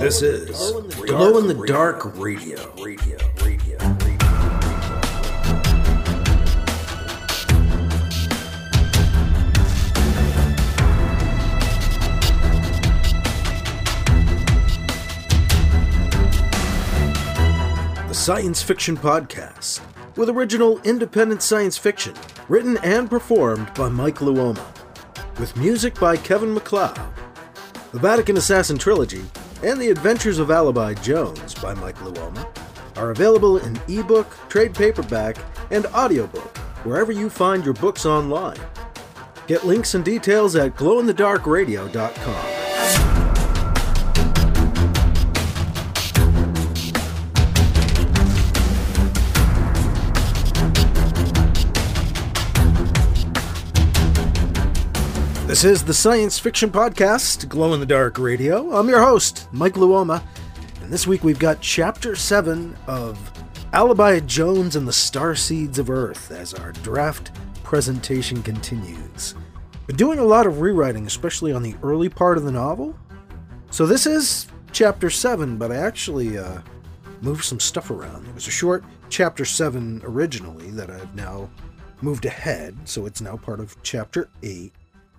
This is Glow in the Dark Radio. The science fiction podcast with original independent science fiction written and performed by Mike Luoma, with music by Kevin MacLeod. The Vatican Assassin Trilogy and The Adventures of Alibi Jones by Mike Luoma are available in ebook, trade paperback, and audiobook wherever you find your books online. Get links and details at glowinthedarkradio.com. This is the science fiction podcast, Glow in the Dark Radio. I'm your host, Mike Luoma, and this week we've got Chapter 7 of Alibi Jones and the Starseeds of Earth as our draft presentation continues. Been doing a lot of rewriting, especially on the early part of the novel. So this is Chapter 7, but I actually moved some stuff around. It was a short Chapter 7 originally that I've now moved ahead, so it's now part of Chapter 8.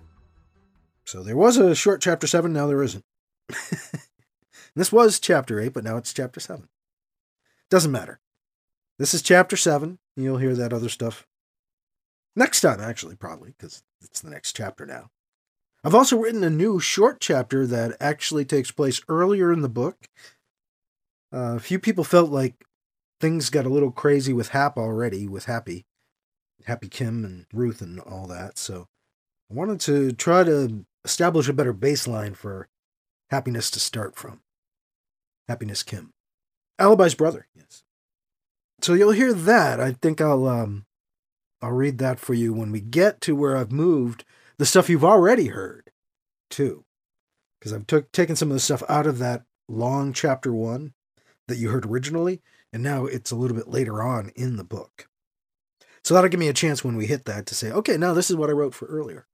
So there was a short Chapter 7, now there isn't. This was Chapter 8, but now it's Chapter 7. Doesn't matter. This is Chapter 7. You'll hear that other stuff next time, actually, probably, because it's the next chapter now. I've also written a new short chapter that actually takes place earlier in the book. A few people felt like things got a little crazy with Hap already, with Happy Kim and Ruth and all that, so I wanted to try to establish a better baseline for Happiness to start from. Happiness Kim. Alibi's brother, yes. So you'll hear that. I think I'll read that for you when we get to where I've moved the stuff you've already heard, too. Because I've taken some of the stuff out of that long Chapter 1 that you heard originally, and now it's a little bit later on in the book. So that'll give me a chance when we hit that to say, okay, now this is what I wrote for earlier.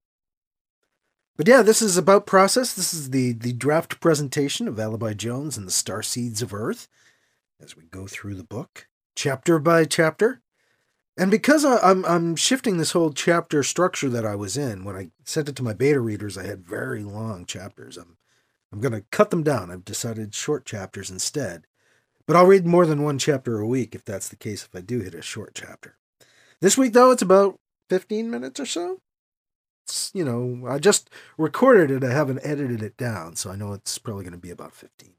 But yeah, this is about process. This is the draft presentation of Alibi Jones and the Starseeds of Earth as we go through the book, chapter by chapter. And because I'm shifting this whole chapter structure that I was in, when I sent it to my beta readers, I had very long chapters. I'm going to cut them down. I've decided short chapters instead. But I'll read more than one chapter a week if that's the case, if I do hit a short chapter. This week, though, it's about 15 minutes or so. I just recorded it. I haven't edited it down, so I know it's probably going to be about 15.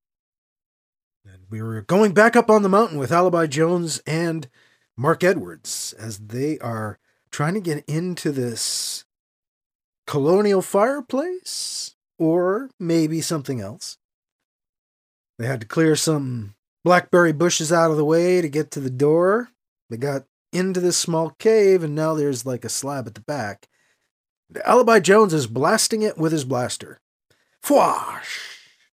And we were going back up on the mountain with Alibi Jones and Mark Edwards as they are trying to get into this colonial fireplace, or maybe something else. They had to clear some blackberry bushes out of the way to get to the door. They got into this small cave, and now there's like a slab at the back. Alibi Jones is blasting it with his blaster. Fwash!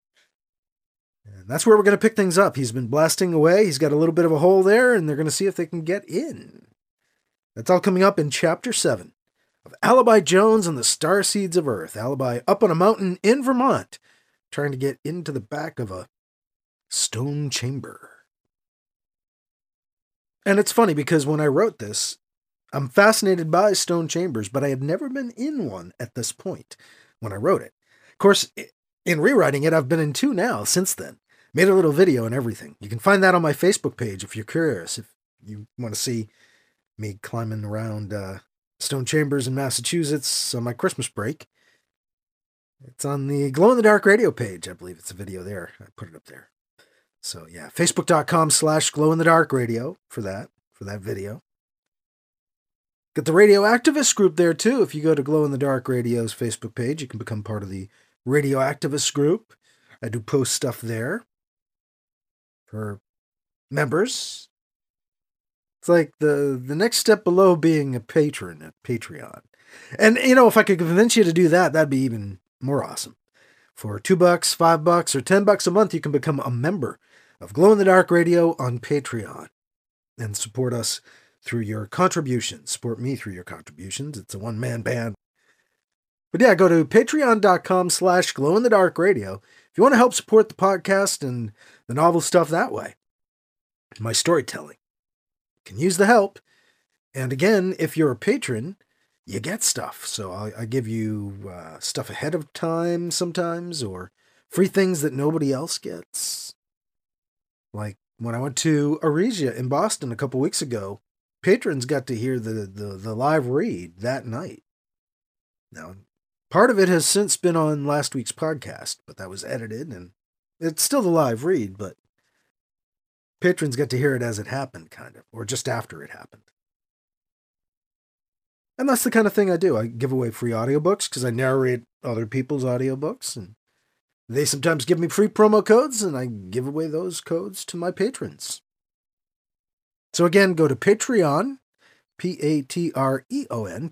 And that's where we're going to pick things up. He's been blasting away. He's got a little bit of a hole there, and they're going to see if they can get in. That's all coming up in Chapter 7 of Alibi Jones and the Starseeds of Earth. Alibi up on a mountain in Vermont, trying to get into the back of a stone chamber. And it's funny because when I wrote this, I'm fascinated by stone chambers, but I had never been in one at this point when I wrote it. Of course, in rewriting it, I've been in two now since then. Made a little video and everything. You can find that on my Facebook page if you're curious, if you want to see me climbing around stone chambers in Massachusetts on my Christmas break. It's on the Glow in the Dark Radio page. I believe it's a video there. I put it up there. So yeah, facebook.com/glowinthedarkradio for that video. Got the Radio Activist group there too. If you go to Glow in the Dark Radio's Facebook page, you can become part of the Radio Activist group. I do post stuff there for members. It's like the next step below being a patron at Patreon. And if I could convince you to do that, that'd be even more awesome. For $2, $5, or $10 a month, you can become a member of Glow in the Dark Radio on Patreon and support us through your contributions. Support me through your contributions. It's a one-man band. But yeah, go to patreon.com/glowinthedarkradio If you want to help support the podcast and the novel stuff that way, my storytelling, you can use the help. And again, if you're a patron, you get stuff. So I give you stuff ahead of time sometimes, or free things that nobody else gets. Like when I went to Aresia in Boston a couple weeks ago, patrons got to hear the live read that night. Now, part of it has since been on last week's podcast, but that was edited, and it's still the live read, but patrons get to hear it as it happened, kind of, or just after it happened. And that's the kind of thing I do. I give away free audiobooks because I narrate other people's audiobooks, and they sometimes give me free promo codes, and I give away those codes to my patrons. So again, go to Patreon, Patreon,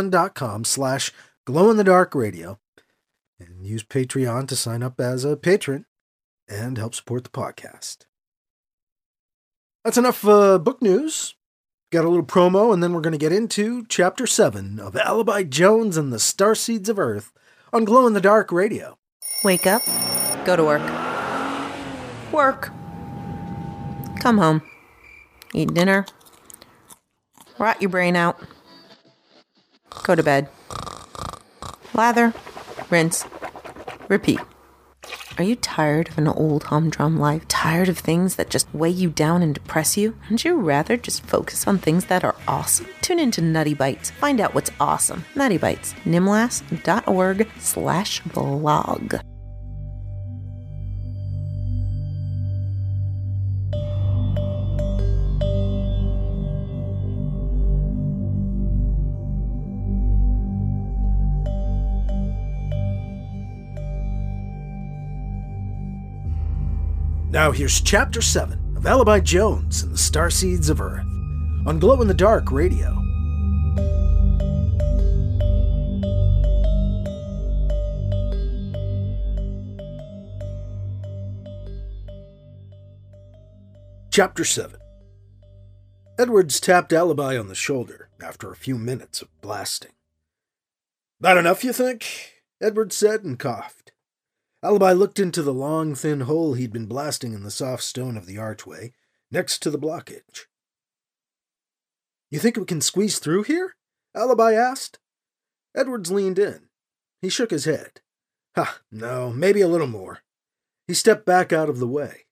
patreon.com/glowinthedarkradio, and use Patreon to sign up as a patron and help support the podcast. That's enough book news. Got a little promo, and then we're going to get into Chapter 7 of Alibi Jones and the Starseeds of Earth on Glow in the Dark Radio. Wake up, go to work. Work. Come home. Eat dinner. Rot your brain out. Go to bed. Lather. Rinse. Repeat. Are you tired of an old humdrum life? Tired of things that just weigh you down and depress you? Wouldn't you rather just focus on things that are awesome? Tune into Nutty Bites. Find out what's awesome. Nutty Bites. nimlas.org/blog. Now here's Chapter 7 of Alibi Jones and the Starseeds of Earth on Glow in the Dark Radio. Chapter 7. Edwards tapped Alibi on the shoulder after a few minutes of blasting. "That enough, you think?" Edwards said and coughed. Alibi looked into the long, thin hole he'd been blasting in the soft stone of the archway, next to the blockage. "You think we can squeeze through here?" Alibi asked. Edwards leaned in. He shook his head. No, maybe a little more." He stepped back out of the way.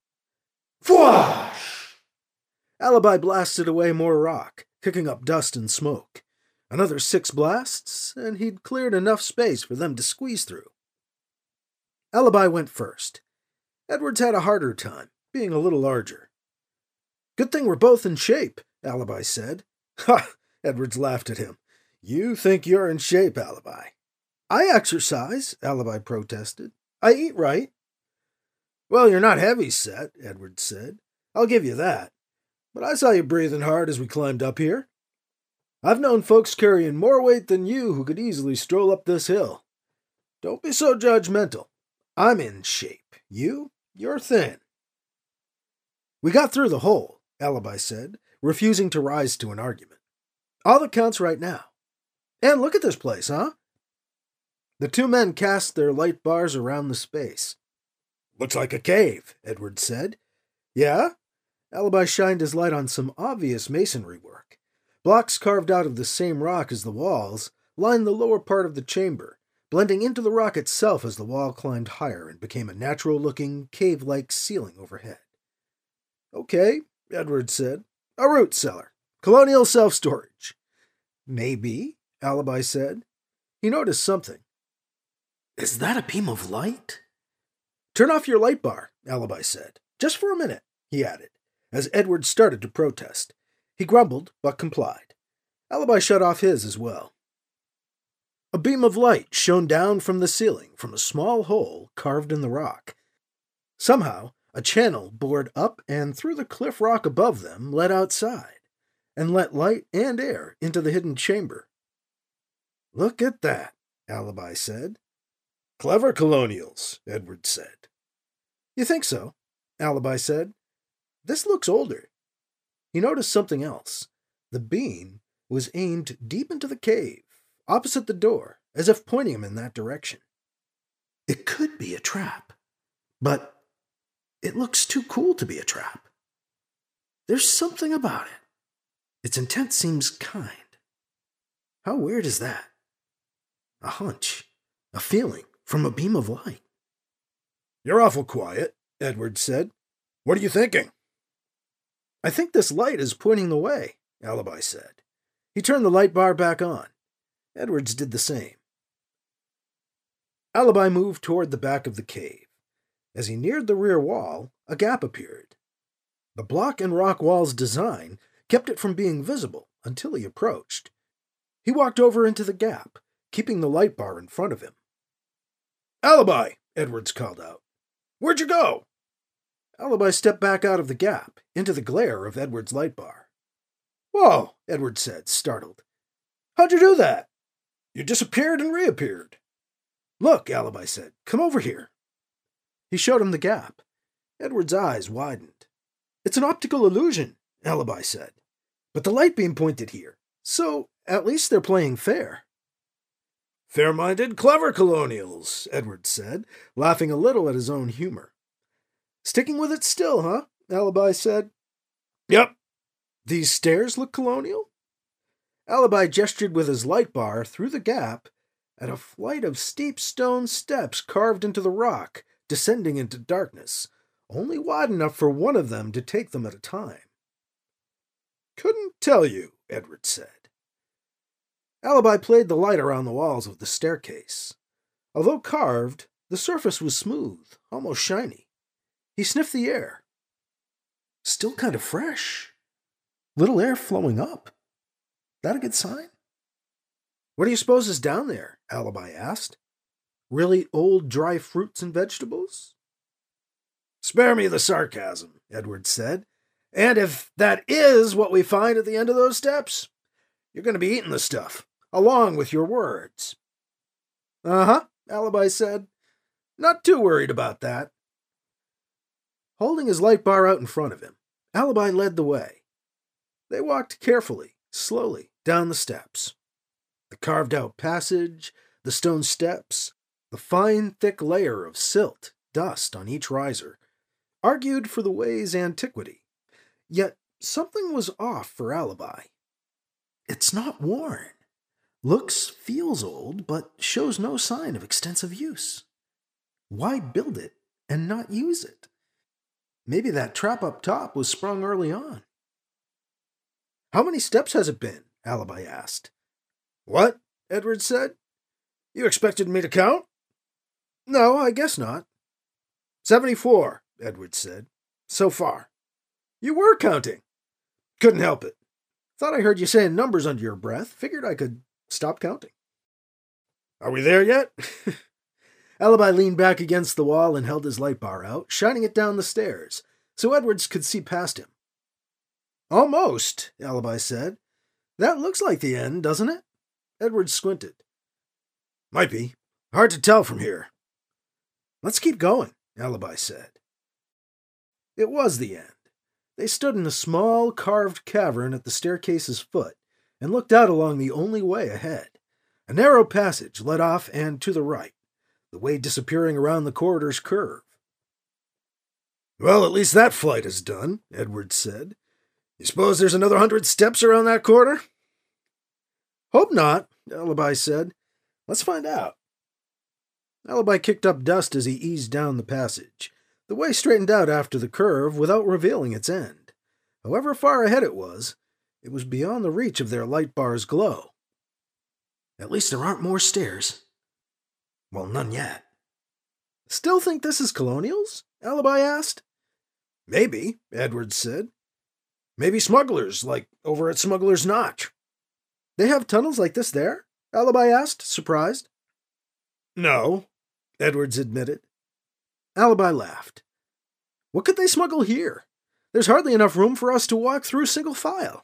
Fwash! Alibi blasted away more rock, kicking up dust and smoke. Another 6 blasts, and he'd cleared enough space for them to squeeze through. Alibi went first. Edwards had a harder time, being a little larger. "Good thing we're both in shape," Alibi said. "Ha!" Edwards laughed at him. "You think you're in shape, Alibi." "I exercise," Alibi protested. "I eat right." "Well, you're not heavy set," Edwards said. "I'll give you that. But I saw you breathing hard as we climbed up here. I've known folks carrying more weight than you who could easily stroll up this hill. Don't be so judgmental. I'm in shape. You're thin." "We got through the hole," Alibi said, refusing to rise to an argument. "All that counts right now. And look at this place, huh?" The two men cast their light bars around the space. "Looks like a cave," Edwards said. "Yeah?" Alibi shined his light on some obvious masonry work. Blocks carved out of the same rock as the walls lined the lower part of the chamber, blending into the rock itself as the wall climbed higher and became a natural-looking, cave-like ceiling overhead. "Okay," Edwards said. "A root cellar. Colonial self-storage." "Maybe," Alibi said. He noticed something. "Is that a beam of light?" "Turn off your light bar," Alibi said. "Just for a minute," he added, as Edwards started to protest. He grumbled, but complied. Alibi shut off his as well. A beam of light shone down from the ceiling from a small hole carved in the rock. Somehow, a channel bored up and through the cliff rock above them led outside, and let light and air into the hidden chamber. "Look at that," Alibi said. "Clever colonials," Edwards said. "You think so?" Alibi said. "This looks older." He noticed something else. The beam was aimed deep into the cave, opposite the door, as if pointing him in that direction. "It could be a trap," But it looks too cool to be a trap. There's something about it. Its intent seems kind. How weird is that? A hunch, a feeling from a beam of light. You're awful quiet, Edward said. What are you thinking? I think this light is pointing the way, Alibi said. He turned the light bar back on. Edwards did the same. Alibi moved toward the back of the cave. As he neared the rear wall, a gap appeared. The block and rock wall's design kept it from being visible until he approached. He walked over into the gap, keeping the light bar in front of him. Alibi, Edwards called out. Where'd you go? Alibi stepped back out of the gap, into the glare of Edward's light bar. Whoa, Edward said, startled. How'd you do that? You disappeared and reappeared. Look, Alibi said, come over here. He showed him the gap. Edward's eyes widened. It's an optical illusion, Alibi said. But the light beam pointed here, so at least they're playing fair. Fair-minded, clever colonials, Edward said, laughing a little at his own humor. Sticking with it still, huh? Alibi said. Yep. These stairs look colonial? Alibi gestured with his light bar through the gap at a flight of steep stone steps carved into the rock, descending into darkness, only wide enough for one of them to take them at a time. Couldn't tell you, Edward said. Alibi played the light around the walls of the staircase. Although carved, the surface was smooth, almost shiny. He sniffed the air. Still kind of fresh. Little air flowing up. That a good sign? What do you suppose is down there? Alibi asked. Really old dry fruits and vegetables? Spare me the sarcasm, Edward said. And if that is what we find at the end of those steps, you're going to be eating the stuff, along with your words. Uh-huh, Alibi said. Not too worried about that. Holding his light bar out in front of him, Alibi led the way. They walked carefully, slowly, down the steps. The carved-out passage, the stone steps, the fine, thick layer of silt, dust on each riser, argued for the way's antiquity. Yet something was off for Alibi. It's not worn. Looks, feels old, but shows no sign of extensive use. Why build it and not use it? Maybe that trap up top was sprung early on. How many steps has it been? Alibi asked. What? Edward said. You expected me to count? No, I guess not. 74, Edward said. So far. You were counting. Couldn't help it. Thought I heard you saying numbers under your breath. Figured I could stop counting. Are we there yet? Alibi leaned back against the wall and held his light bar out, shining it down the stairs, so Edwards could see past him. Almost, Alibi said. That looks like the end, doesn't it? Edwards squinted. Might be. Hard to tell from here. Let's keep going, Alibi said. It was the end. They stood in a small, carved cavern at the staircase's foot and looked out along the only way ahead. A narrow passage led off and to the right, the way disappearing around the corridor's curve. Well, at least that flight is done, Edwards said. You suppose there's another 100 steps around that corridor? Hope not, Alibi said. Let's find out. Alibi kicked up dust as he eased down the passage. The way straightened out after the curve without revealing its end. However far ahead it was beyond the reach of their light bar's glow. At least there aren't more stairs. Well, none yet. Still think this is Colonials? Alibi asked. Maybe, Edwards said. Maybe smugglers, like over at Smuggler's Notch. They have tunnels like this there? Alibi asked, surprised. No, Edwards admitted. Alibi laughed. What could they smuggle here? There's hardly enough room for us to walk through single file.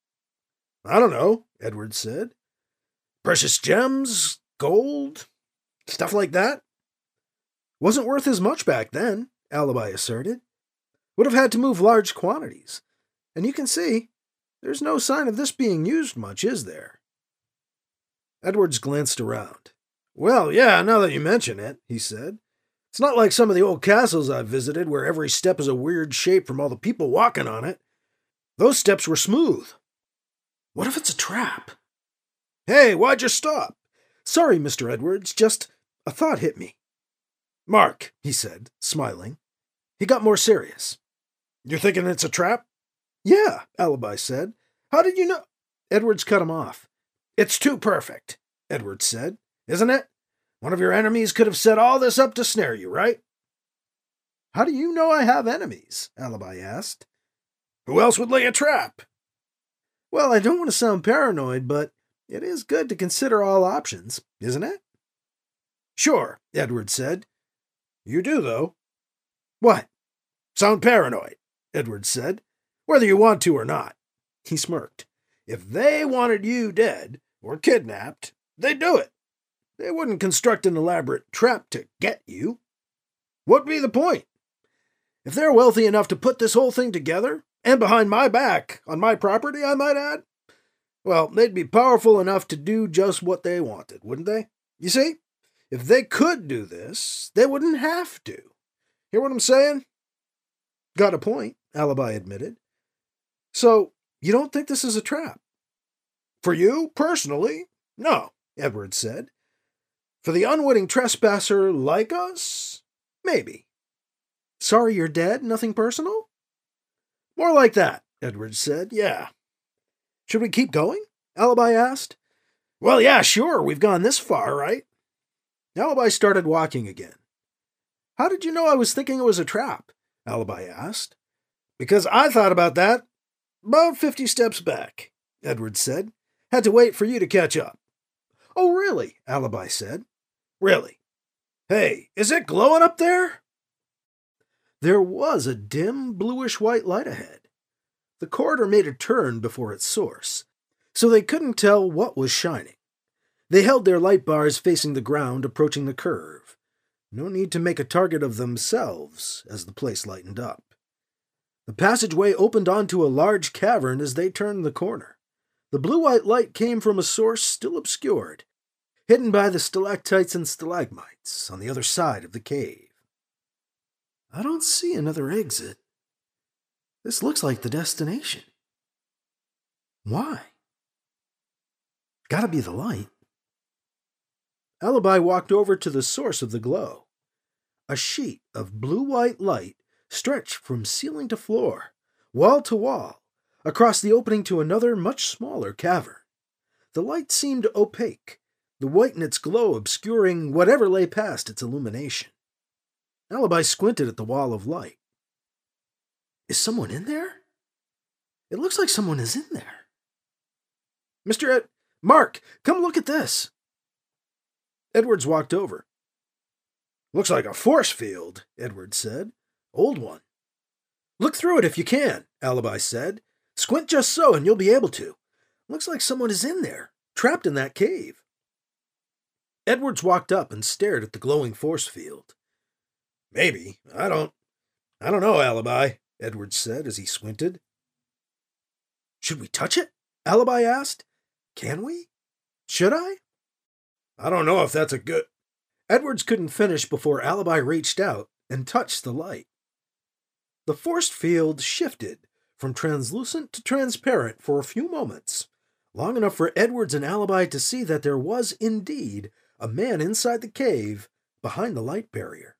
I don't know, Edwards said. Precious gems, gold, stuff like that. Wasn't worth as much back then, Alibi asserted. Would have had to move large quantities. And you can see, there's no sign of this being used much, is there? Edwards glanced around. Well, yeah, now that you mention it, he said. It's not like some of the old castles I've visited where every step is a weird shape from all the people walking on it. Those steps were smooth. What if it's a trap? Hey, why'd you stop? Sorry, Mr. Edwards, just a thought hit me. Mark, he said, smiling. He got more serious. You're thinking it's a trap? Yeah, Alibi said. How did you know? Edwards cut him off. It's too perfect, Edwards said. Isn't it? One of your enemies could have set all this up to snare you, right? How do you know I have enemies? Alibi asked. Who else would lay a trap? Well, I don't want to sound paranoid, but it is good to consider all options, isn't it? Sure, Edwards said. You do, though. What? Sound paranoid, Edwards said. Whether you want to or not. He smirked. If they wanted you dead or kidnapped, they'd do it. They wouldn't construct an elaborate trap to get you. What'd be the point? If they're wealthy enough to put this whole thing together, and behind my back, on my property, I might add, well, they'd be powerful enough to do just what they wanted, wouldn't they? You see, if they could do this, they wouldn't have to. Hear what I'm saying? Got a point, Alibi admitted. So, you don't think this is a trap? For you, personally, no, Edwards said. For the unwitting trespasser like us, maybe. Sorry you're dead, nothing personal? More like that, Edwards said, yeah. Should we keep going? Alibi asked. Well, yeah, sure, we've gone this far, right? Alibi started walking again. How did you know I was thinking it was a trap? Alibi asked. Because I thought about that about 50 steps back, Edwards said. Had to wait for you to catch up. Oh, really? Alibi said. Really. Hey, is it glowing up there? There was a dim, bluish-white light ahead. The corridor made a turn before its source, so they couldn't tell what was shining. They held their light bars facing the ground, approaching the curve. No need to make a target of themselves as the place lightened up. The passageway opened onto a large cavern as they turned the corner. The blue-white light came from a source still obscured, hidden by the stalactites and stalagmites on the other side of the cave. I don't see another exit. This looks like the destination. Why? Gotta be the light. Alibi walked over to the source of the glow. A sheet of blue-white light stretched from ceiling to floor, wall to wall, across the opening to another much smaller cavern. The light seemed opaque, the white in its glow obscuring whatever lay past its illumination. Alibi squinted at the wall of light. Is someone in there? It looks like someone is in there. Mark, come look at this. Edwards walked over. Looks like a force field, Edwards said. Old one. Look through it if you can, Alibi said. Squint just so and you'll be able to. Looks like someone is in there, trapped in that cave. Edwards walked up and stared at the glowing force field. Maybe. I don't know, Alibi, Edwards said as he squinted. Should we touch it? Alibi asked. Can we? Should I? I don't know if that's a good... Edwards couldn't finish before Alibi reached out and touched the light. The force field shifted from translucent to transparent for a few moments, long enough for Edwards and Alibi to see that there was indeed a man inside the cave behind the light barrier.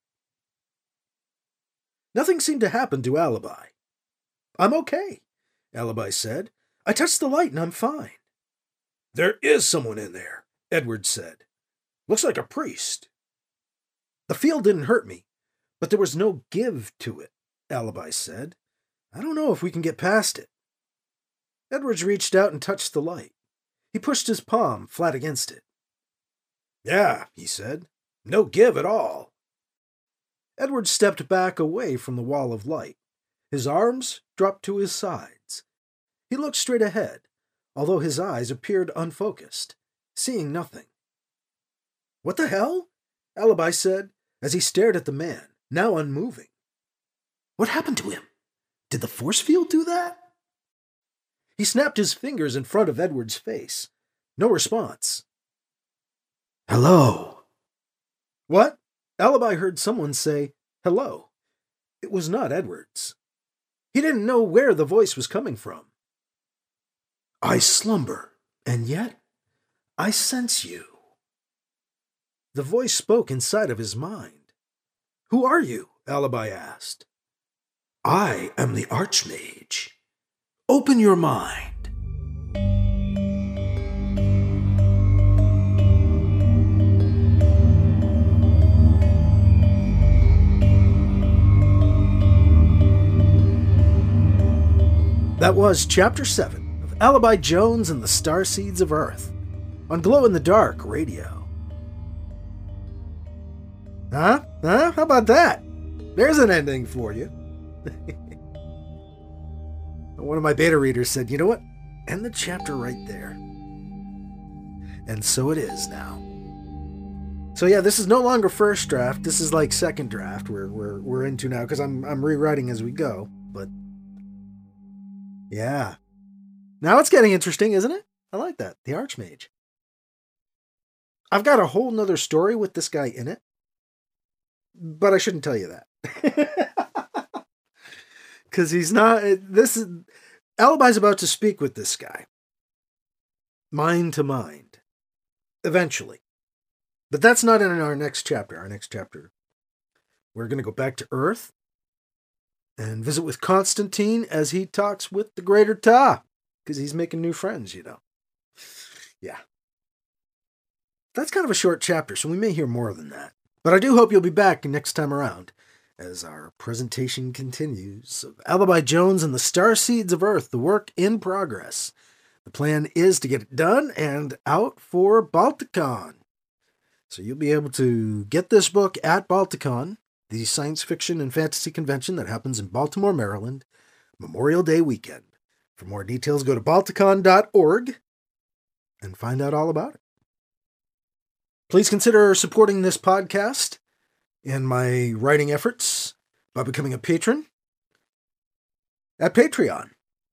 Nothing seemed to happen to Alibi. I'm okay, Alibi said. I touched the light and I'm fine. There is someone in there, Edwards said. Looks like a priest. The field didn't hurt me, but there was no give to it, Alibi said. I don't know if we can get past it. Edwards reached out and touched the light. He pushed his palm flat against it. Yeah, he said. No give at all. Edwards stepped back away from the wall of light. His arms dropped to his sides. He looked straight ahead, although his eyes appeared unfocused, seeing nothing. What the hell? Alibi said, as he stared at the man, now unmoving. What happened to him? Did the force field do that? He snapped his fingers in front of Edward's face. No response. Hello. What? Alibi heard someone say, "Hello." It was not Edwards. He didn't know where the voice was coming from. "I slumber, and yet I sense you." The voice spoke inside of his mind. "Who are you?" Alibi asked. "I am the Archmage. Open your mind." That was Chapter 7 of Alibi Jones and the Starseeds of Earth on Glow in the Dark Radio. Huh? How about that? There's an ending for you. One of my beta readers said, "You know what? End the chapter right there." And so it is now. So yeah, this is no longer first draft. This is like second draft we're into now, because I'm rewriting as we go. But yeah. Now it's getting interesting, isn't it? I like that. The Archmage. I've got a whole nother story with this guy in it, but I shouldn't tell you that. Because he's not... Alibi's about to speak with this guy. Mind to mind. Eventually. But that's not in our next chapter. Our next chapter, we're going to go back to Earth and visit with Constantine as he talks with the Greater Ta, because he's making new friends, you know. Yeah. That's kind of a short chapter, so we may hear more than that. But I do hope you'll be back next time around as our presentation continues of Alibi Jones and the Starseeds of Earth, the work in progress. The plan is to get it done and out for Balticon. So you'll be able to get this book at Balticon, the science fiction and fantasy convention that happens in Baltimore, Maryland, Memorial Day weekend. For more details, go to balticon.org and find out all about it. Please consider supporting this podcast and my writing efforts by becoming a patron at Patreon.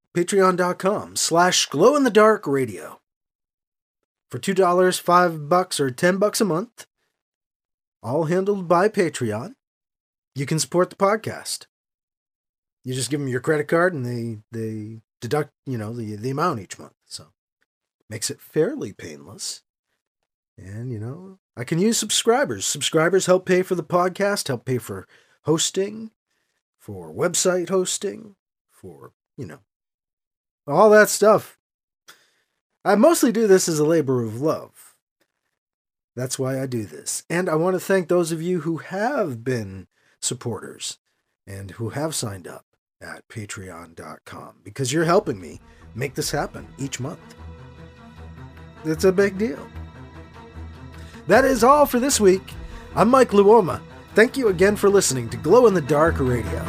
Patreon.com/glowinthedarkradio. For $2, $5, or $10 a month, all handled by Patreon, you can support the podcast. You just give them your credit card and they deduct, the amount each month. So makes it fairly painless. And, I can use subscribers. Subscribers help pay for the podcast, help pay for hosting, for website hosting, for, all that stuff. I mostly do this as a labor of love. That's why I do this. And I want to thank those of you who have been supporters and who have signed up at patreon.com, because you're helping me make this happen each month. It's a big deal. That is all for this week. I'm Mike Luoma. Thank you again for listening to Glow in the Dark Radio.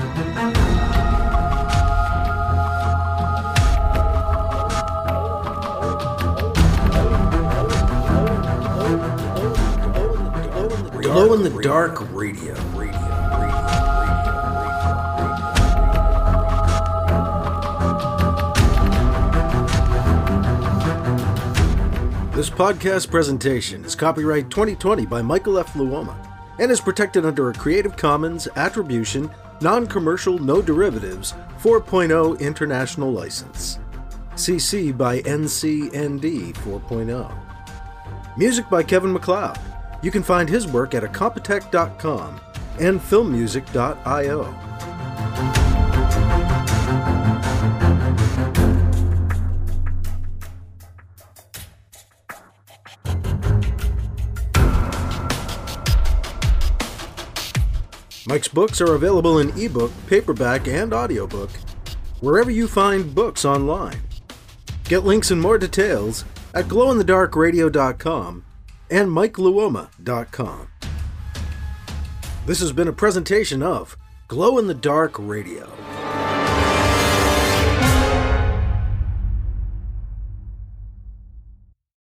Glow in the Dark Radio. This podcast presentation is copyright 2020 by Michael F. Luoma and is protected under a Creative Commons Attribution, Non-Commercial, No Derivatives 4.0 International License. CC by NCND 4.0. Music by Kevin MacLeod. You can find his work at Incompetech.com and filmmusic.io. Mike's books are available in ebook, paperback, and audiobook, wherever you find books online. Get links and more details at glowinthedarkradio.com and MikeLuoma.com. This has been a presentation of Glow in the Dark Radio.